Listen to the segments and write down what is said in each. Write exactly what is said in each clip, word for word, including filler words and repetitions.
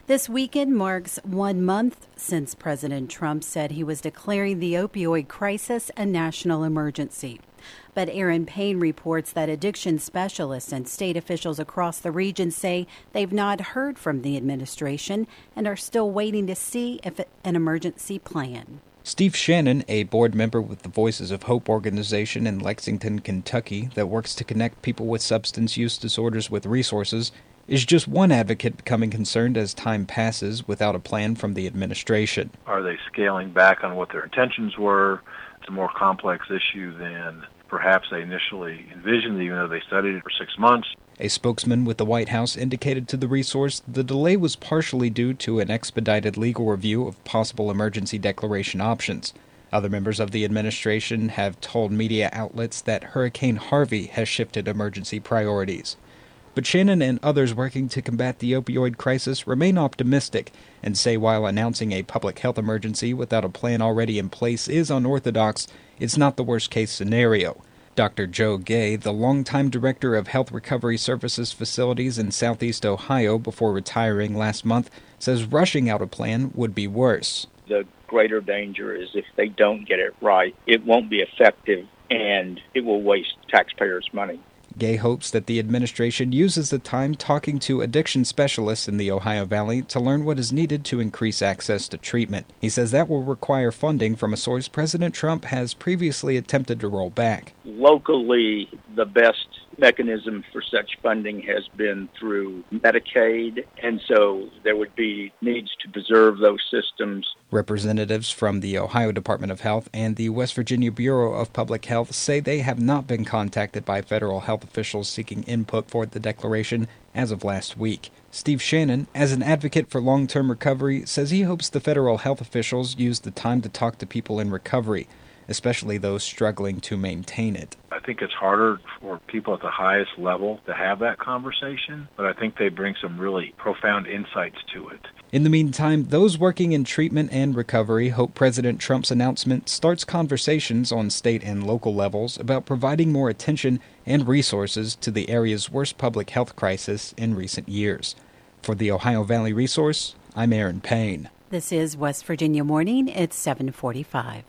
This weekend marks one month since President Trump said he was declaring the opioid crisis a national emergency. But Aaron Payne reports that addiction specialists and state officials across the region say they've not heard from the administration and are still waiting to see if an emergency plan. Steve Shannon, a board member with the Voices of Hope organization in Lexington, Kentucky, that works to connect people with substance use disorders with resources, is just one advocate becoming concerned as time passes without a plan from the administration. Are they scaling back on what their intentions were? It's a more complex issue than perhaps they initially envisioned, even though they studied it for six months. A spokesman with the White House indicated to the resource the delay was partially due to an expedited legal review of possible emergency declaration options. Other members of the administration have told media outlets that Hurricane Harvey has shifted emergency priorities. But Shannon and others working to combat the opioid crisis remain optimistic and say while announcing a public health emergency without a plan already in place is unorthodox, it's not the worst-case scenario. Doctor Joe Gay, the longtime director of Health Recovery Services facilities in Southeast Ohio before retiring last month, says rushing out a plan would be worse. The greater danger is if they don't get it right, it won't be effective and it will waste taxpayers' money. Gay hopes that the administration uses the time talking to addiction specialists in the Ohio Valley to learn what is needed to increase access to treatment. He says that will require funding from a source President Trump has previously attempted to roll back. Locally, the best mechanism for such funding has been through Medicaid, and so there would be needs to preserve those systems. Representatives from the Ohio Department of Health and the West Virginia Bureau of Public Health say they have not been contacted by federal health officials seeking input for the declaration as of last week. Steve Shannon, as an advocate for long-term recovery, says he hopes the federal health officials use the time to talk to people in recovery, especially those struggling to maintain it. I think it's harder for people at the highest level to have that conversation, but I think they bring some really profound insights to it. In the meantime, those working in treatment and recovery hope President Trump's announcement starts conversations on state and local levels about providing more attention and resources to the area's worst public health crisis in recent years. For the Ohio Valley Resource, I'm Aaron Payne. This is West Virginia Morning. It's seven forty-five.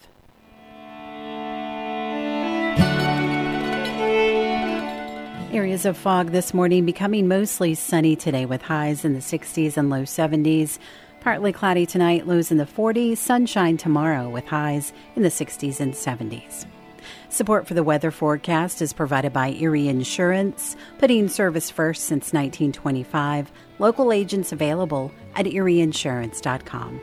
Areas of fog this morning becoming mostly sunny today with highs in the sixties and low seventies. Partly cloudy tonight, lows in the forties. Sunshine tomorrow with highs in the sixties and seventies. Support for the weather forecast is provided by Erie Insurance, putting service first since nineteen twenty-five. Local agents available at erie insurance dot com.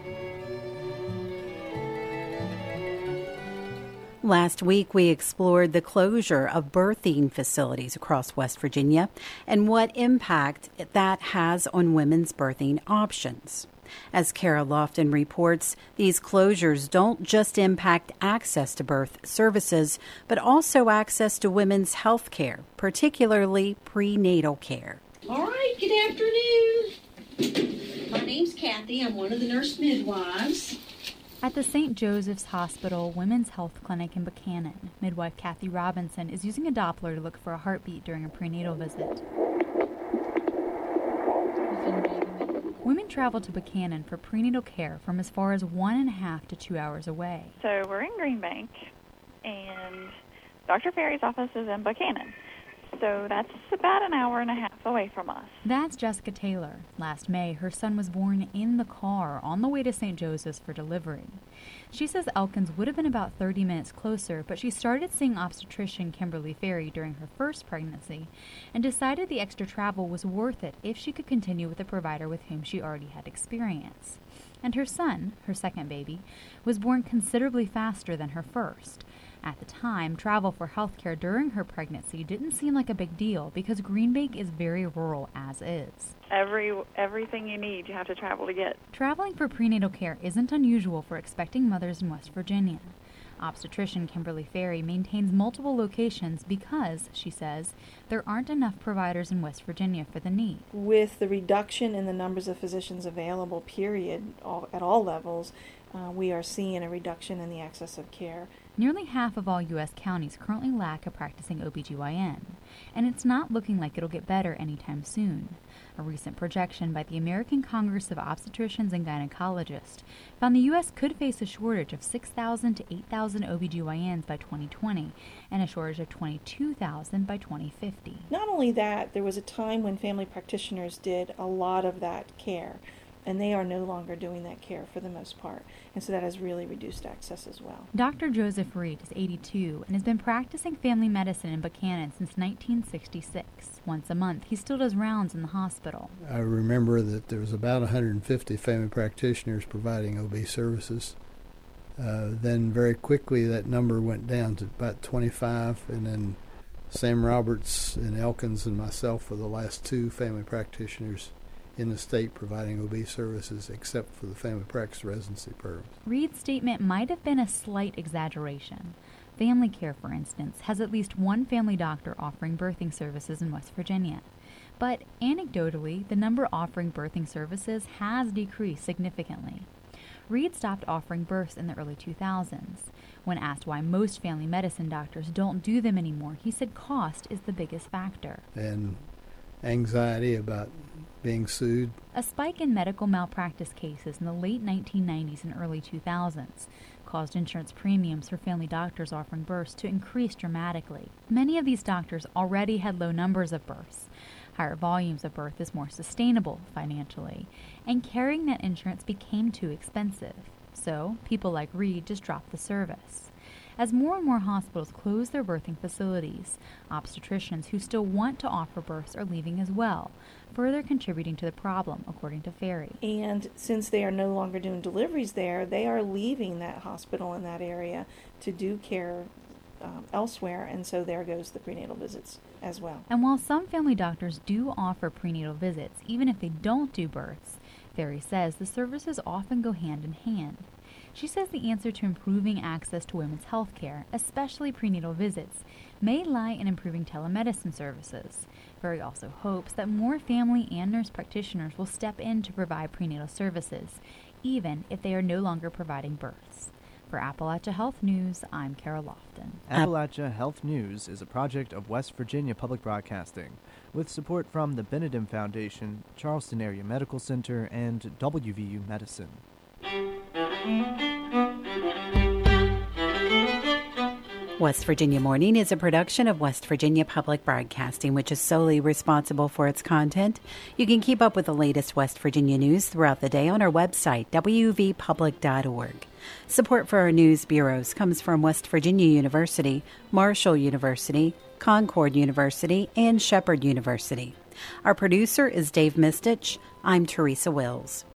Last week, we explored the closure of birthing facilities across West Virginia and what impact that has on women's birthing options. As Kara Lofton reports, these closures don't just impact access to birth services, but also access to women's health care, particularly prenatal care. All right, good afternoon. My name's Kathy. I'm one of the nurse midwives. At the Saint Joseph's Hospital Women's Health Clinic in Buchanan, midwife Kathy Robinson is using a Doppler to look for a heartbeat during a prenatal visit. Women travel to Buchanan for prenatal care from as far as one and a half to two hours away. So we're in Green Bank, and Doctor Ferry's office is in Buchanan. So that's about an hour and a half away from us. That's Jessica Taylor. Last May, her son was born in the car on the way to Saint Joseph's for delivery. She says Elkins would have been about thirty minutes closer, but she started seeing obstetrician Kimberly Ferry during her first pregnancy and decided the extra travel was worth it if she could continue with a provider with whom she already had experience. And her son, her second baby, was born considerably faster than her first. At the time, travel for health care during her pregnancy didn't seem like a big deal because Green Bank is very rural as is. Every everything you need, you have to travel to get. Traveling for prenatal care isn't unusual for expecting mothers in West Virginia. Obstetrician Kimberly Ferry maintains multiple locations because, she says, there aren't enough providers in West Virginia for the need. With the reduction in the numbers of physicians available, period, all, at all levels, uh, we are seeing a reduction in the access of care. Nearly half of all U S counties currently lack a practicing O B G Y N, and it's not looking like it'll get better anytime soon. A recent projection by the American Congress of Obstetricians and Gynecologists found the U S could face a shortage of six thousand to eight thousand O B G Y Ns by twenty twenty and a shortage of twenty-two thousand by twenty fifty. Not only that, there was a time when family practitioners did a lot of that care, and they are no longer doing that care for the most part. And so that has really reduced access as well. Doctor Joseph Reed is eighty-two and has been practicing family medicine in Buchanan since nineteen sixty-six. Once a month, he still does rounds in the hospital. I remember that there was about one hundred fifty family practitioners providing O B services. Uh, then very quickly that number went down to about twenty-five, and then Sam Roberts and Elkins and myself were the last two family practitioners in the state providing O B services, except for the family practice residency programs. Reed's statement might have been a slight exaggeration. Family Care, for instance, has at least one family doctor offering birthing services in West Virginia. But anecdotally, the number offering birthing services has decreased significantly. Reed stopped offering births in the early two thousands. When asked why most family medicine doctors don't do them anymore, he said cost is the biggest factor. And anxiety about being sued. A spike in medical malpractice cases in the late nineteen nineties and early two thousands caused insurance premiums for family doctors offering births to increase dramatically. Many of these doctors already had low numbers of births. Higher volumes of birth is more sustainable financially, and carrying that insurance became too expensive. So people like Reed just dropped the service. As more and more hospitals close their birthing facilities, obstetricians who still want to offer births are leaving as well, further contributing to the problem, according to Ferry. And since they are no longer doing deliveries there, they are leaving that hospital in that area to do care um, elsewhere, and so there goes the prenatal visits as well. And while some family doctors do offer prenatal visits, even if they don't do births, Ferry says the services often go hand in hand. She says the answer to improving access to women's health care, especially prenatal visits, may lie in improving telemedicine services. Ferry also hopes that more family and nurse practitioners will step in to provide prenatal services, even if they are no longer providing births. For Appalachia Health News, I'm Kara Lofton. Appalachia Health News is a project of West Virginia Public Broadcasting, with support from the Benedum Foundation, Charleston Area Medical Center, and W V U Medicine. West Virginia Morning is a production of West Virginia Public Broadcasting, which is solely responsible for its content. You can keep up with the latest West Virginia news throughout the day on our website, w v public dot org. Support for our news bureaus comes from West Virginia University, Marshall University, Concord University, and Shepherd University. Our producer is Dave Mistich. I'm Teresa Wills.